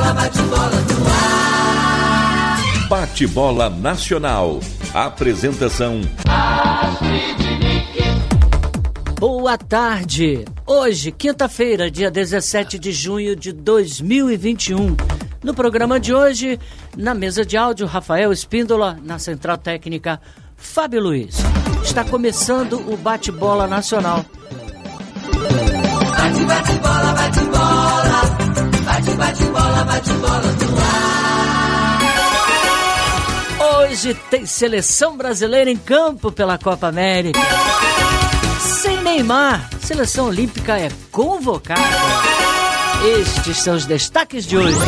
bate-bola no ar. Bate-bola nacional. Apresentação: Boa tarde. Hoje, quinta-feira, dia 17 de junho de 2021. No programa de hoje, na mesa de áudio, Rafael Espíndola, na central técnica, Fábio Luiz. Está começando o Bate-Bola Nacional. Bate-bola, bate-bola. Bate-bola, bate-bola no ar. Hoje tem seleção brasileira em campo pela Copa América. Sem Neymar, seleção olímpica é convocada. Estes são os destaques de hoje.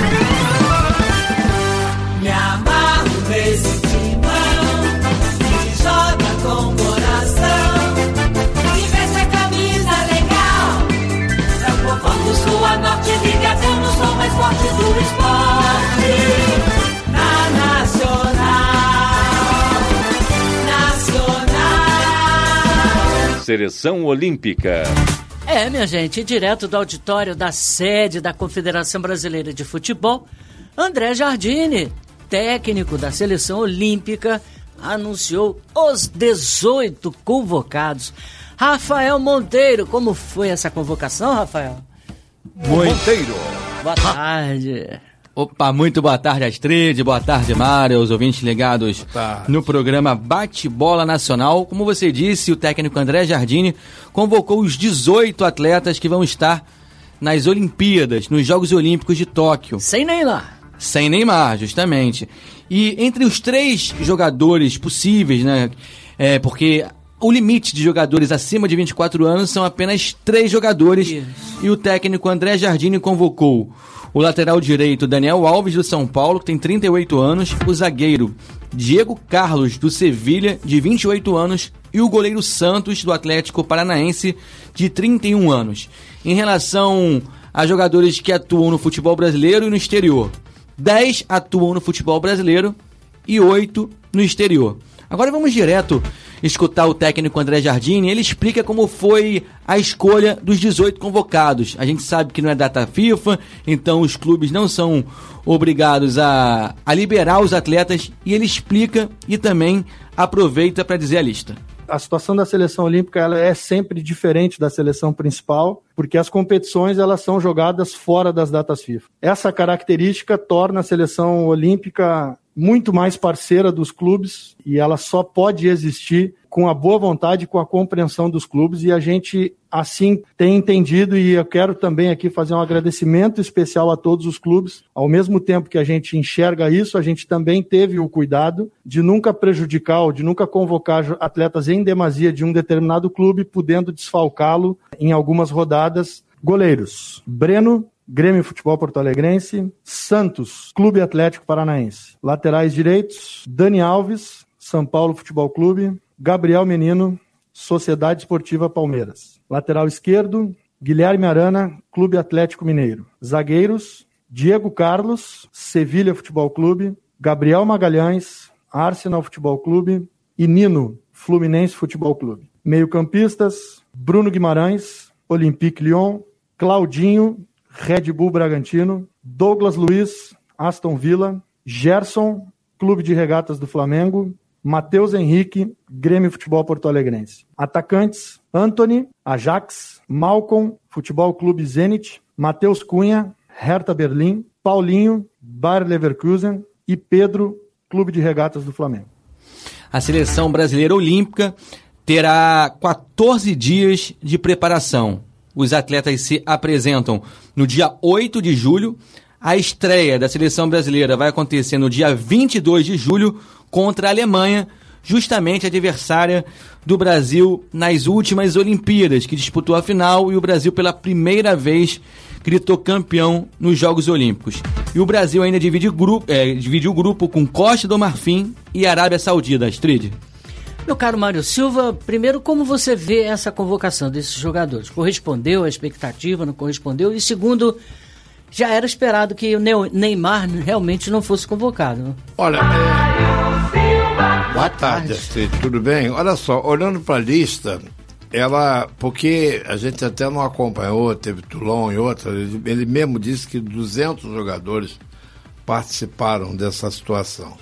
Me amarro nesse timão que joga com coração, que veste a camisa legal. É o povão do sul a norte, ligadão no som mais forte do esporte. Na Nacional. Seleção Olímpica. Minha gente, direto do auditório da sede da Confederação Brasileira de Futebol, André Jardine, técnico da Seleção Olímpica, anunciou os 18 convocados. Rafael Monteiro, como foi essa convocação, Rafael? Monteiro. Boa tarde. Opa, muito boa tarde, Astrid, boa tarde, Mário, os ouvintes ligados no programa Bate-Bola Nacional. Como você disse, o técnico André Jardine convocou os 18 atletas que vão estar nas Olimpíadas, nos Jogos Olímpicos de Tóquio. Sem Neymar. Sem Neymar, justamente. E entre os 3 jogadores possíveis, né, porque o limite de jogadores acima de 24 anos são apenas 3 jogadores. Isso. E o técnico André Jardine convocou o lateral direito Daniel Alves, do São Paulo, que tem 38 anos, o zagueiro Diego Carlos, do Sevilha, de 28 anos, e o goleiro Santos, do Atlético Paranaense, de 31 anos. Em relação a jogadores que atuam no futebol brasileiro e no exterior, 10 atuam no futebol brasileiro e 8 no exterior. Agora vamos direto escutar o técnico André Jardine. Ele explica como foi a escolha dos 18 convocados. A gente sabe que não é data FIFA, então os clubes não são obrigados a liberar os atletas, e ele explica e também aproveita para dizer a lista. A situação da seleção olímpica ela é sempre diferente da seleção principal, porque as competições elas são jogadas fora das datas FIFA. Essa característica torna a seleção olímpica muito mais parceira dos clubes, e ela só pode existir com a boa vontade e com a compreensão dos clubes, e a gente assim tem entendido, e eu quero também aqui fazer um agradecimento especial a todos os clubes. Ao mesmo tempo que a gente enxerga isso, a gente também teve o cuidado de nunca prejudicar ou de nunca convocar atletas em demasia de um determinado clube, podendo desfalcá-lo em algumas rodadas. Goleiros: Breno, Grêmio Futebol Porto Alegrense; Santos, Clube Atlético Paranaense. Laterais direitos: Dani Alves, São Paulo Futebol Clube; Gabriel Menino, Sociedade Esportiva Palmeiras. Lateral esquerdo: Guilherme Arana, Clube Atlético Mineiro. Zagueiros: Diego Carlos, Sevilha Futebol Clube; Gabriel Magalhães, Arsenal Futebol Clube; e Nino, Fluminense Futebol Clube. Meio-campistas: Bruno Guimarães, Olympique Lyon; Claudinho, Red Bull Bragantino; Douglas Luiz, Aston Villa; Gerson, Clube de Regatas do Flamengo; Matheus Henrique, Grêmio Futebol Porto Alegrense. Atacantes: Antony, Ajax; Malcom, Futebol Clube Zenit; Matheus Cunha, Hertha Berlim; Paulinho, Bayer Leverkusen; e Pedro, Clube de Regatas do Flamengo. A seleção brasileira olímpica terá 14 dias de preparação. Os atletas se apresentam no dia 8 de julho. A estreia da seleção brasileira vai acontecer no dia 22 de julho contra a Alemanha, justamente adversária do Brasil nas últimas Olimpíadas, que disputou a final, e o Brasil pela primeira vez gritou campeão nos Jogos Olímpicos. E o Brasil ainda divide o grupo com Costa do Marfim e Arábia Saudita. Astrid. Meu caro Mário Silva, primeiro, como você vê essa convocação desses jogadores? Correspondeu à expectativa, não correspondeu? E segundo, já era esperado que o Neymar realmente não fosse convocado, né? Olha, boa tarde, Astrid, tudo bem? Olha só, olhando para a lista, porque a gente até não acompanhou, teve Toulon e outra, ele mesmo disse que 200 jogadores participaram dessa situação.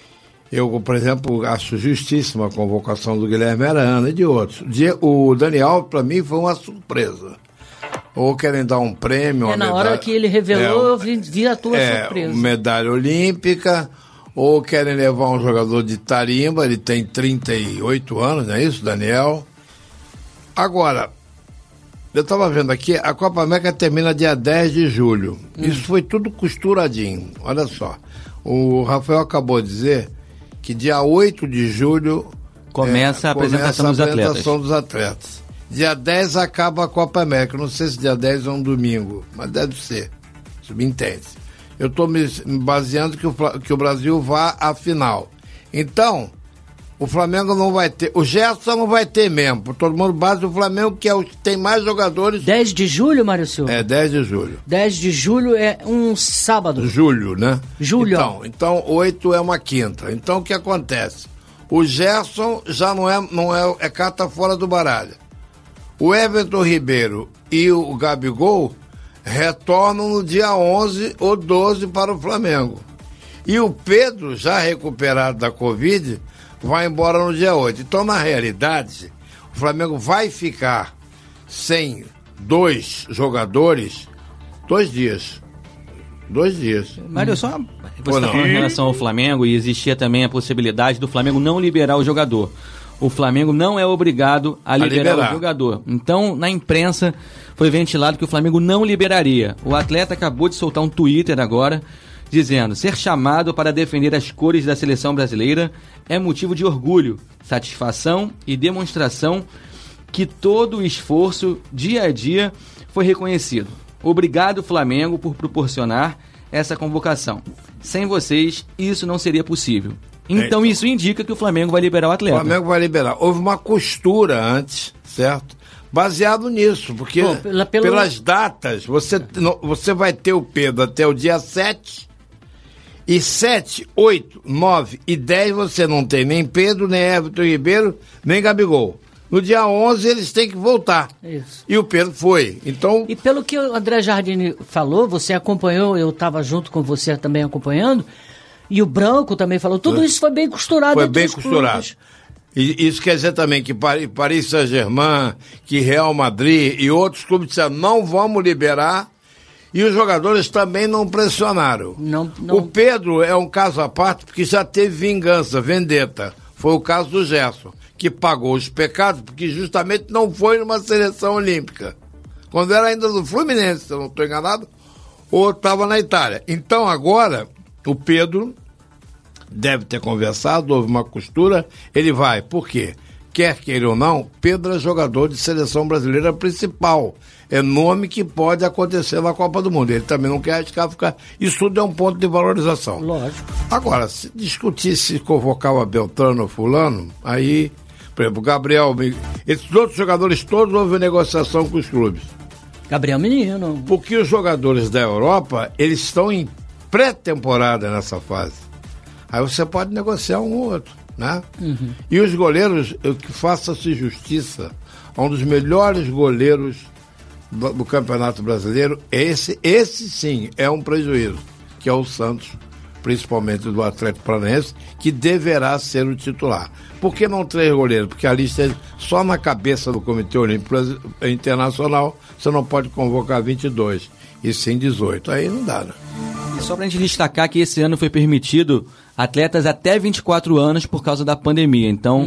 Eu, por exemplo, acho justíssima a convocação do Guilherme Arana e de outros. O Daniel, para mim, foi uma surpresa. Ou querem dar um prêmio... na medalha, hora que ele revelou, eu vi a tua surpresa. Medalha olímpica, ou querem levar um jogador de tarimba, ele tem 38 anos, não é isso, Daniel? Agora, eu estava vendo aqui, a Copa América termina dia 10 de julho. Isso foi tudo costuradinho, olha só. O Rafael acabou de dizer que dia 8 de julho começa a apresentação dos atletas. Dia 10 acaba a Copa América. Não sei se dia 10 é um domingo, mas deve ser. Subentende. Eu estou me baseando que o Brasil vá à final. Então, o Flamengo não vai ter. O Gerson não vai ter mesmo. Por todo mundo base o Flamengo, que é o que tem mais jogadores. 10 de julho, Mário Silva? 10 de julho. 10 de julho é um sábado. Julho, né? Julho. Então 8 é uma quinta. Então, o que acontece? O Gerson já não é carta fora do baralho. O Everton Ribeiro e o Gabigol retornam no dia 11 ou 12 para o Flamengo. E o Pedro, já recuperado da Covid, vai embora no dia 8. Então, na realidade, o Flamengo vai ficar sem 2 jogadores 2 dias. 2 dias. Mário, só você está falando em relação ao Flamengo, e existia também a possibilidade do Flamengo não liberar o jogador. O Flamengo não é obrigado a liberar o jogador. Então, na imprensa, foi ventilado que o Flamengo não liberaria. O atleta acabou de soltar um Twitter agora, dizendo: ser chamado para defender as cores da seleção brasileira é motivo de orgulho, satisfação e demonstração que todo o esforço, dia a dia, foi reconhecido. Obrigado, Flamengo, por proporcionar essa convocação. Sem vocês, isso não seria possível. Então isso indica que o Flamengo vai liberar o atleta. O Flamengo vai liberar. Houve uma costura antes, certo? Baseado nisso, porque pelas datas, você vai ter o Pedro até o dia 7, e 7, 8, 9 e 10 você não tem nem Pedro, nem Everton Ribeiro, nem Gabigol. No dia 11 eles têm que voltar. Isso. E o Pedro foi. Então... E pelo que o André Jardine falou, você acompanhou, eu estava junto com você também acompanhando, e o Branco também falou, tudo isso foi bem costurado. Foi bem costurado. E isso quer dizer também que Paris Saint-Germain, que Real Madrid e outros clubes disseram, não vamos liberar, e os jogadores também não pressionaram. Não. O Pedro é um caso à parte, porque já teve vingança, vendetta. Foi o caso do Gerson, que pagou os pecados, porque justamente não foi numa seleção olímpica. Quando era ainda do Fluminense, se eu não estou enganado, ou estava na Itália. Então agora, o Pedro deve ter conversado, houve uma costura, ele vai. Por quê? Quer queira ou não, Pedro é jogador de seleção brasileira principal. É nome que pode acontecer na Copa do Mundo. Ele também não quer arriscar ficar... Isso tudo é um ponto de valorização. Lógico. Agora, se discutir se convocava Beltrano ou Fulano, aí, por exemplo, Gabriel... Esses outros jogadores todos houve negociação com os clubes. Gabriel Menino. Porque os jogadores da Europa, eles estão em pré-temporada nessa fase. Aí você pode negociar um ou outro, né? Uhum. E os goleiros, que faça-se justiça, um dos melhores goleiros do Campeonato Brasileiro, esse sim é um prejuízo, que é o Santos, principalmente do Atlético Paranaense, que deverá ser o titular. Por que não 3 goleiros? Porque a lista é só na cabeça do Comitê Olímpico Internacional, você não pode convocar 22, e sim 18. Aí não dá, né? E só pra gente destacar que esse ano foi permitido atletas até 24 anos por causa da pandemia. Então,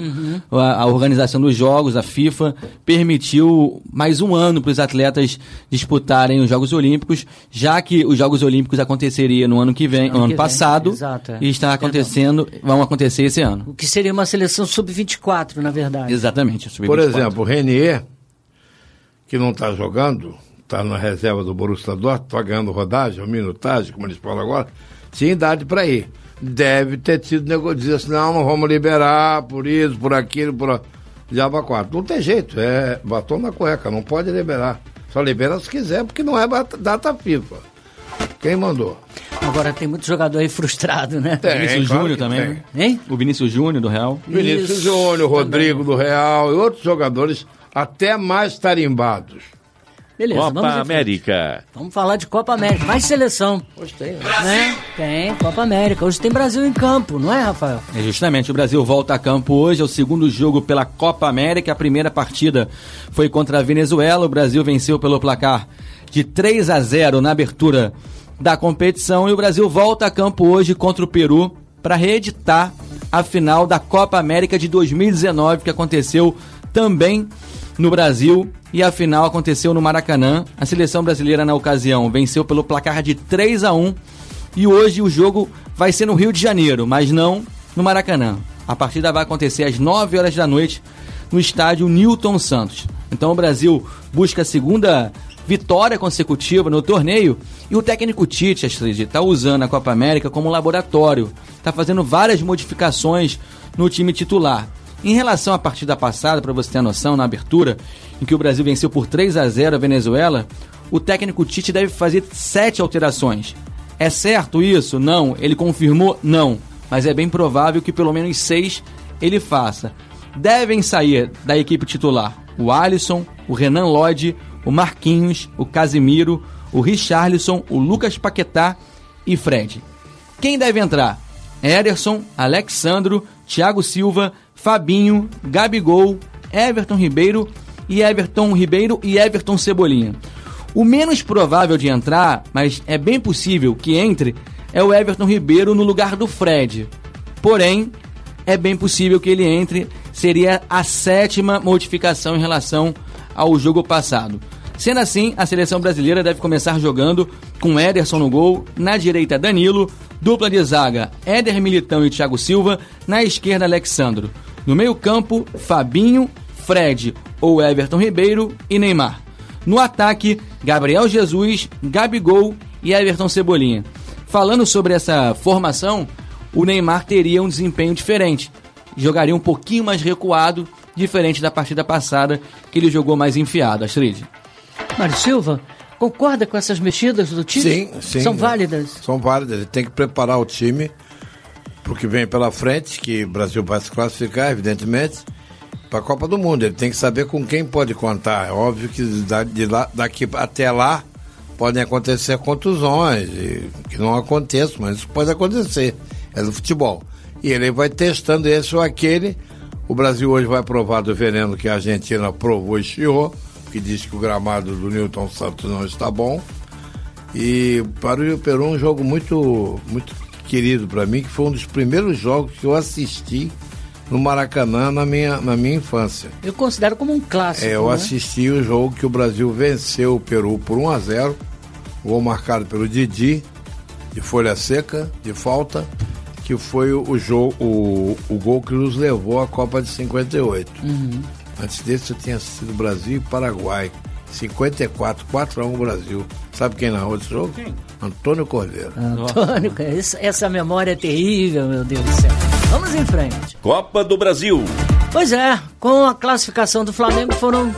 a organização dos jogos, a FIFA, permitiu mais um ano para os atletas disputarem os Jogos Olímpicos, já que os Jogos Olímpicos aconteceriam no ano que vem, ano passado, exato, e está acontecendo, vão acontecer esse ano. O que seria uma seleção sub-24, na verdade. Exatamente, sub-24. Por exemplo, o Renier, que não está jogando, está na reserva do Borussia Dortmund, está ganhando rodagem, ou minutagem, como eles falam agora, tinha idade para ir. Deve ter tido negócio, dizer assim, não vamos liberar por isso, por aquilo, por diabo 4. Não tem jeito, é batom na cueca, não pode liberar. Só libera se quiser, porque não é data FIFA. Quem mandou? Agora tem muito jogador aí frustrado, né? O Vinícius Júnior também, né? Hein? O Vinícius Júnior do Real. Vinícius Júnior, Rodrigo do Real e outros jogadores até mais tarimbados. Beleza, Copa vamos em frente. América. Vamos falar de Copa América. Mais seleção. Gostei. Né? Tem, Copa América. Hoje tem Brasil em campo, não é, Rafael? É justamente, o Brasil volta a campo hoje, é o segundo jogo pela Copa América. A primeira partida foi contra a Venezuela. O Brasil venceu pelo placar de 3-0 na abertura da competição. E o Brasil volta a campo hoje contra o Peru para reeditar a final da Copa América de 2019, que aconteceu também no Brasil. E a final aconteceu no Maracanã. A seleção brasileira, na ocasião, venceu pelo placar de 3-1. E hoje o jogo vai ser no Rio de Janeiro, mas não no Maracanã. A partida vai acontecer às 9 horas da noite no estádio Newton Santos. Então o Brasil busca a segunda vitória consecutiva no torneio. E o técnico Tite, está usando a Copa América como laboratório. Está fazendo várias modificações no time titular. Em relação à partida passada, para você ter noção, na abertura, em que o Brasil venceu por 3-0 a Venezuela, o técnico Tite deve fazer 7 alterações. É certo isso? Não. Ele confirmou? Não. Mas é bem provável que pelo menos 6 ele faça. Devem sair da equipe titular o Alisson, o Renan Lodge, o Marquinhos, o Casimiro, o Richarlison, o Lucas Paquetá e Fred. Quem deve entrar? Ederson, Alexandro, Thiago Silva, Fabinho, Gabigol, Everton Ribeiro e Everton Cebolinha. O menos provável de entrar, mas é bem possível que entre, é o Everton Ribeiro no lugar do Fred. Porém, é bem possível que ele entre, seria a 7ª modificação em relação ao jogo passado. Sendo assim, a seleção brasileira deve começar jogando com Ederson no gol, na direita Danilo, dupla de zaga Éder Militão e Thiago Silva, na esquerda Alexandro. No meio-campo, Fabinho, Fred ou Everton Ribeiro e Neymar. No ataque, Gabriel Jesus, Gabigol e Everton Cebolinha. Falando sobre essa formação, o Neymar teria um desempenho diferente. Jogaria um pouquinho mais recuado, diferente da partida passada, que ele jogou mais enfiado. Astrid. Mário Silva, concorda com essas mexidas do time? Sim. São válidas? São válidas. Ele tem que preparar o time para o que vem pela frente, que o Brasil vai se classificar, evidentemente, para a Copa do Mundo. Ele tem que saber com quem pode contar. É óbvio que daqui até lá podem acontecer contusões, que não aconteçam, mas isso pode acontecer. É do futebol. E ele vai testando esse ou aquele. O Brasil hoje vai provar do veneno que a Argentina provou e chiou, que diz que o gramado do Newton Santos não está bom. E para o Peru, um jogo muito, muito querido para mim, que foi um dos primeiros jogos que eu assisti no Maracanã na minha infância. Eu considero como um clássico. Eu assisti o jogo que o Brasil venceu o Peru por 1-0, gol marcado pelo Didi, de folha seca, de falta, que foi o gol que nos levou à Copa de 58. Antes desse eu tinha assistido Brasil e Paraguai, 54, 4-1 Brasil. Sabe quem narrou esse jogo? Quem? Antônio Cordeiro. Antônio, essa memória é terrível, meu Deus do céu. Vamos em frente. Copa do Brasil. Pois é, com a classificação do Flamengo foram...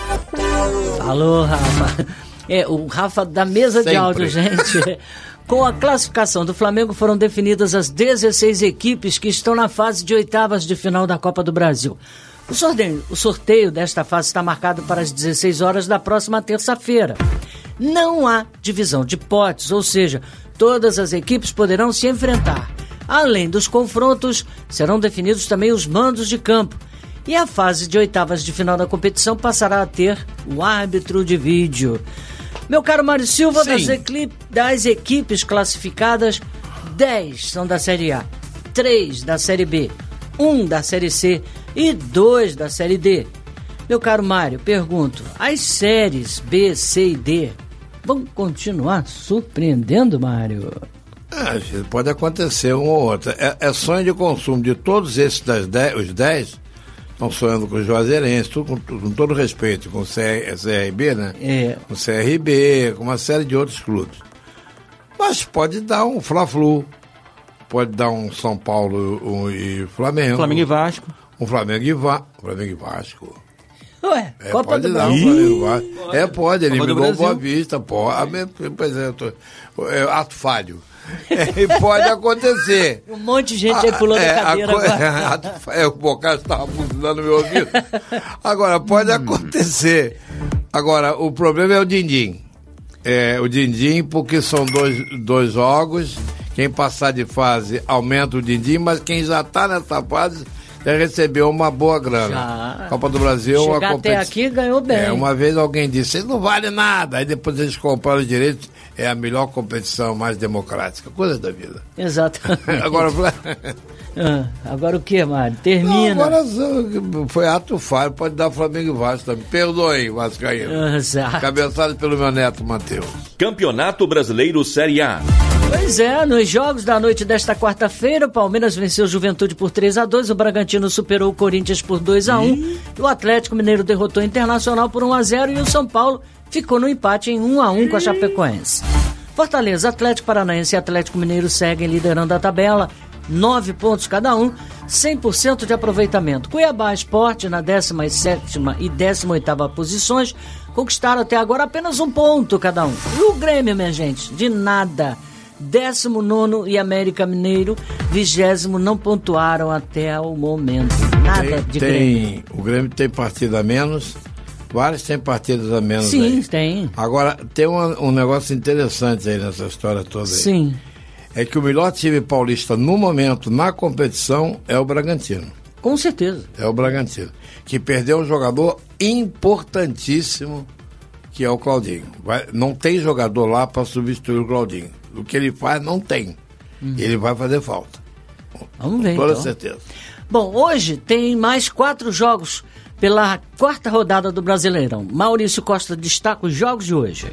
Falou, Rafa. O Rafa da mesa Sempre. de áudio, gente. Com a classificação do Flamengo foram definidas as 16 equipes que estão na fase de oitavas de final da Copa do Brasil. O sorteio desta fase está marcado para as 16 horas da próxima terça-feira. Não há divisão de potes, ou seja, todas as equipes poderão se enfrentar. Além dos confrontos, serão definidos também os mandos de campo. E a fase de oitavas de final da competição passará a ter o árbitro de vídeo. Meu caro Mário Silva, das equipes classificadas, 10 são da Série A, 3 da Série B, 1 da Série C e 2 da Série D. Meu caro Mário, pergunto, as séries B, C e D vão continuar surpreendendo, Mário? Pode acontecer uma ou outra. É sonho de consumo de todos esses os 10, estão sonhando com o Juazeirense, com todo respeito, com o CRB, né? Com o CRB, com uma série de outros clubes. Mas pode dar um Fla-Flu, pode dar um São Paulo e Flamengo. Flamengo e Vasco. Um Flamengo e Vasco. Ué, Copa pode do dar, Brasil. Flamengo vai. Pode, Copa do eliminou o Brasil. Boa Vista, pode. Por exemplo, ato falho. Pode acontecer. Um monte de gente aí pulando a cadeira agora. O Bocage estava buzinando no meu ouvido. Agora, pode acontecer. Agora, o problema é o din-din. O din-din, porque são dois jogos. Quem passar de fase aumenta o din-din, mas quem já está nessa fase já recebeu uma boa grana. Já. Copa do Brasil é uma Chegar até aqui ganhou bem. Uma vez alguém disse, isso não vale nada. Aí depois eles compraram os direitos. É a melhor competição, mais democrática. Coisa da vida. Exatamente. Agora o que, Mário? Termina. Não, agora foi ato falho, pode dar Flamengo e Vasco também. Perdoe, Vascaíno. Exato. Cabeçado pelo meu neto, Matheus. Campeonato Brasileiro Série A. Pois é, nos jogos da noite desta quarta-feira, o Palmeiras venceu o Juventude por 3-2, o Bragantino superou o Corinthians por 2-1, o Atlético Mineiro derrotou o Internacional por 1-0 e o São Paulo ficou no empate em 1-1 com a Chapecoense. Fortaleza, Atlético Paranaense e Atlético Mineiro seguem liderando a tabela, 9 pontos cada um, 100% de aproveitamento. Cuiabá Sport, na 17ª e 18ª posições, conquistaram até agora apenas 1 ponto cada um. E o Grêmio, minha gente, de nada. 19º e América Mineiro, 20º, não pontuaram até o momento. Nada de Grêmio. O Grêmio tem partida a menos, vários têm partidas a menos. Sim, aí. tem. Agora, tem um negócio interessante aí nessa história toda aí. Sim. É que o melhor time paulista no momento, na competição, é o Bragantino. Com certeza. É o Bragantino. Que perdeu um jogador importantíssimo, que é o Claudinho. Não tem jogador lá para substituir o Claudinho. O que ele faz, não tem. Ele vai fazer falta. Vamos ver, com toda então. certeza. Bom, hoje tem mais 4 jogos pela 4ª rodada do Brasileirão. Maurício Costa destaca os jogos de hoje.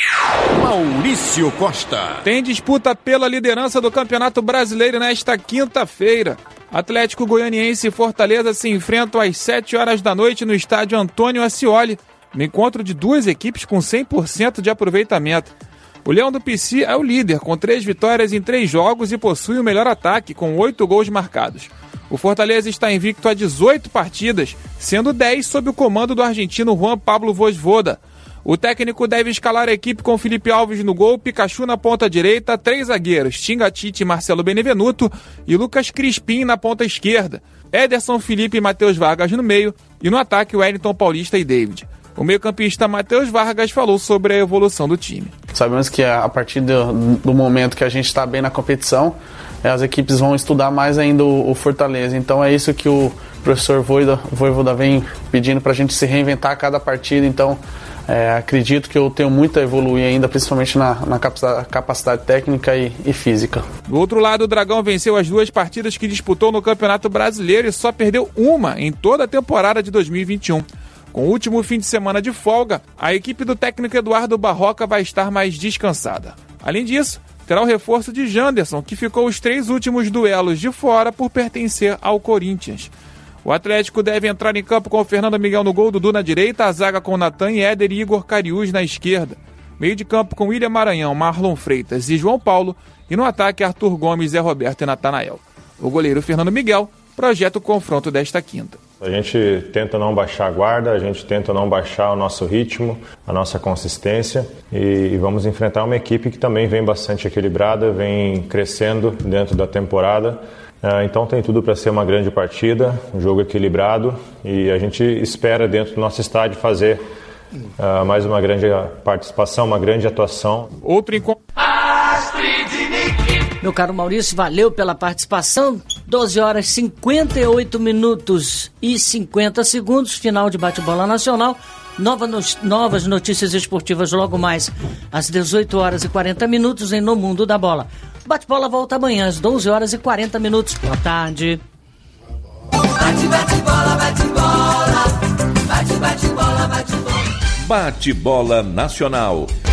Maurício Costa. Tem disputa pela liderança do Campeonato Brasileiro nesta quinta-feira. Atlético Goianiense e Fortaleza se enfrentam às 7 horas da noite no estádio Antônio Ascioli, no encontro de duas equipes com 100% de aproveitamento. O Leão do Pici é o líder, com 3 vitórias em 3 jogos e possui o melhor ataque, com 8 gols marcados. O Fortaleza está invicto a 18 partidas, sendo 10 sob o comando do argentino Juan Pablo Vojvoda. O técnico deve escalar a equipe com Felipe Alves no gol, Pikachu na ponta direita, 3 zagueiros, Tinga Tite e Marcelo Benevenuto e Lucas Crispim na ponta esquerda, Ederson Felipe e Matheus Vargas no meio e no ataque Wellington Paulista e David. O meio-campista Matheus Vargas falou sobre a evolução do time. Sabemos que a partir do momento que a gente está bem na competição, as equipes vão estudar mais ainda o Fortaleza. Então é isso que o professor Vojvoda vem pedindo para a gente se reinventar a cada partida. Então acredito que eu tenho muito a evoluir ainda, principalmente na capacidade técnica e física. Do outro lado, o Dragão venceu as 2 partidas que disputou no Campeonato Brasileiro e só perdeu uma em toda a temporada de 2021. Com o último fim de semana de folga, a equipe do técnico Eduardo Barroca vai estar mais descansada. Além disso, terá o reforço de Janderson, que ficou os 3 últimos duelos de fora por pertencer ao Corinthians. O Atlético deve entrar em campo com o Fernando Miguel no gol, Dudu na direita, a zaga com Natan e Éder e Igor Cariús na esquerda. Meio de campo com William Maranhão, Marlon Freitas e João Paulo. E no ataque, Arthur Gomes, Zé Roberto e Natanael. O goleiro Fernando Miguel projeta o confronto desta quinta. A gente tenta não baixar a guarda, a gente tenta não baixar o nosso ritmo, a nossa consistência e vamos enfrentar uma equipe que também vem bastante equilibrada, vem crescendo dentro da temporada. Então tem tudo para ser uma grande partida, um jogo equilibrado e a gente espera dentro do nosso estádio fazer mais uma grande participação, uma grande atuação. Outro encontro. Meu caro Maurício, valeu pela participação. 12 horas 58 minutos e 50 segundos, final de bate-bola nacional. Novas notícias esportivas logo mais às 18 horas e 40 minutos em No Mundo da Bola. Bate-bola volta amanhã às 12 horas e 40 minutos. Boa tarde. Bate-bola, bate-bola. Bate-bola, bate-bola. Bate-bola Nacional.